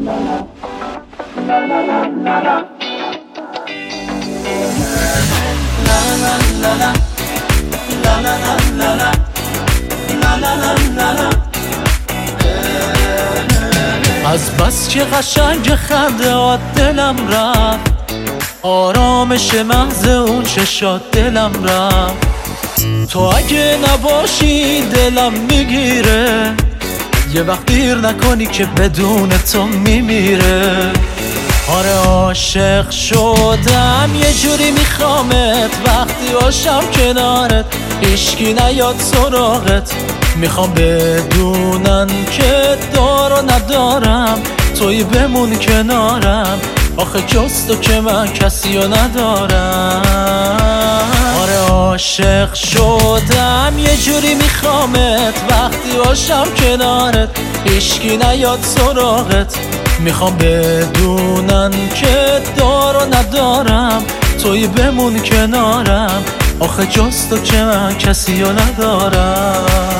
از بس که قشنگ خنده دلم رفت، آرامش محض اون چشات دلم رفت. تو اگه نباشی دلم میگیره، یه وقت دیر نکنی که بدون تو میمیره. آره عاشق شدم یه جوری میخوامت، وقتی باشم کنارت هیچکی نیاد سراغت. میخوام بدونن که دار و ندارم، توی بمون کنارم، آخه جز تو که من کسی رو ندارم. آره عاشق شدم یه جوری میخوامت، وقتی باشم کنارت هیچکی نیاد سراغت. میخوام بدونن که دار و ندارم، توی بمون کنارم، آخه جز تو که من کسی رو ندارم.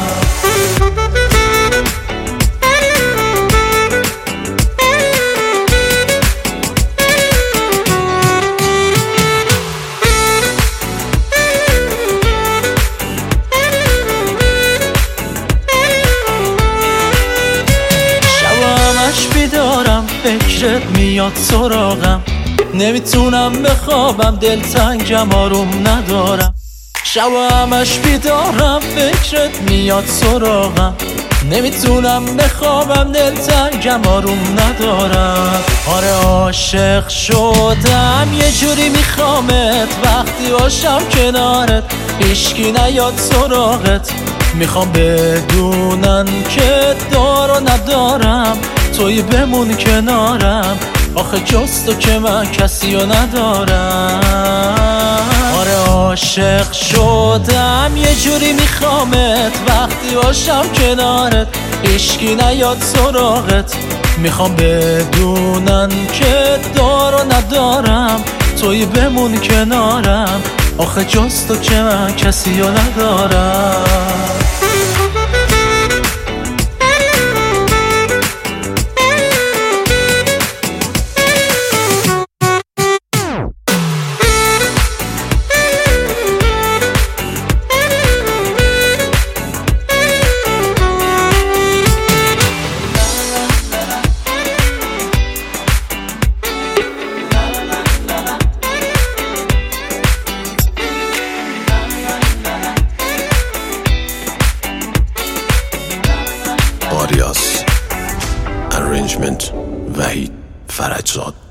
بیدارم فکرت میاد سراغم، نمیتونم بخوابم دلتنگم آروم ندارم. شب همش بیدارم فکرت میاد سراغم، نمیتونم بخوابم دلتنگم آروم ندارم. آره عاشق شدم یه جوری میخوامت، وقتی باشم کنارت هیچکی نیاد سراغت. میخوام بدونن که دار و ندارم، توی بمون کنارم، آخه جز تو که من کسی رو ندارم. آره عاشق شدم یه جوری میخوامت، وقتی باشم کنارت هیچکی نیاد سراغت. میخوام بدونن که دار و ندارم، توی بمون کنارم، آخه جز تو که من کسی رو ندارم. آریاس، ارنجمنت وحید فرجزاد.